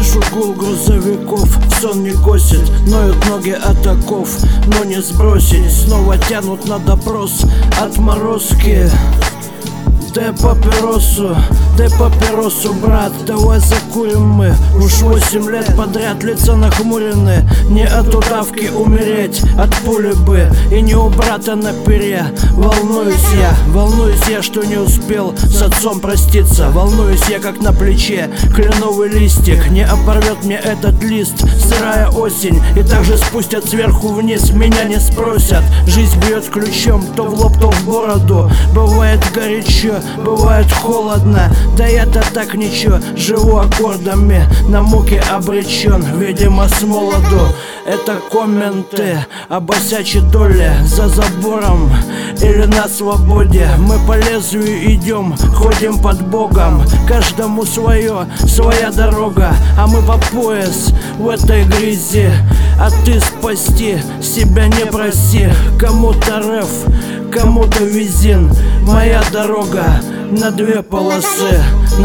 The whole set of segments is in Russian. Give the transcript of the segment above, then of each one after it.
Слышу гул грузовиков, сон не косит, ноют ноги от оков, но не сбросить. Снова тянут на допрос отморозки. Дай папиросу, брат, давай закурим мы. Уж 8 лет подряд лица нахмурены. Не от удавки умереть, от пули бы. И не у брата на пере. Волнуюсь я, что не успел с отцом проститься. Волнуюсь я, как на плече кленовый листик. Не оборвет мне этот лист сырая осень. И также спустят сверху вниз, меня не спросят. Жизнь бьет ключом, то в лоб, то в бороду. Бывает горячо, бывает холодно, да я-то так ничего, живу аккордами, на муки обречен, видимо с молоду. Это комменты о босячей доле за забором или на свободе. Мы по лезвию идем, ходим под Богом, каждому свое, своя дорога, а мы по пояс в этой грязи. А ты спасти себя не проси, кому-то рэф, кому-то визин. Моя дорога на 2 полосы,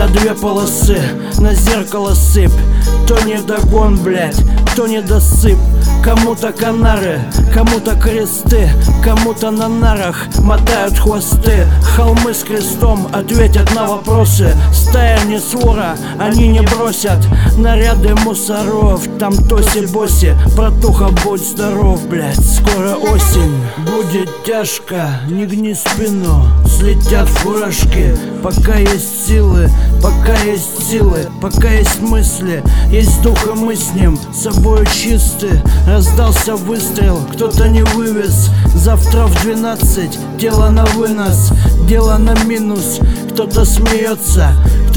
на зеркало сыпь. То не догон, блять, то не досып. Кому-то канары, кому-то кресты, кому-то на нарах мотают хвосты. Холмы с крестом ответят на вопросы. Стая не свора, они не бросят наряды мусоров. Там тоси-боси, братуха, будь здоров, блять. Скоро осень, будет тяжко, не гни спину, слетят фуражки. Пока есть силы, пока есть мысли, есть дух, и мы с ним собою чисты. Раздался выстрел, кто-то не вывез. Завтра в 12 дело на вынос, дело на минус. Кто-то смеется,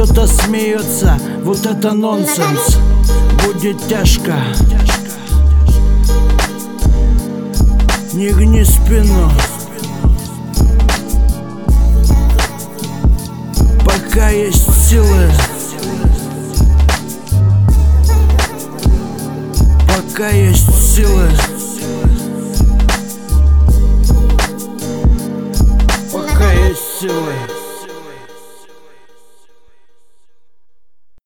вот это нонсенс. Будет тяжко, не гни спину, пока есть силы, пока есть силы, пока есть силы.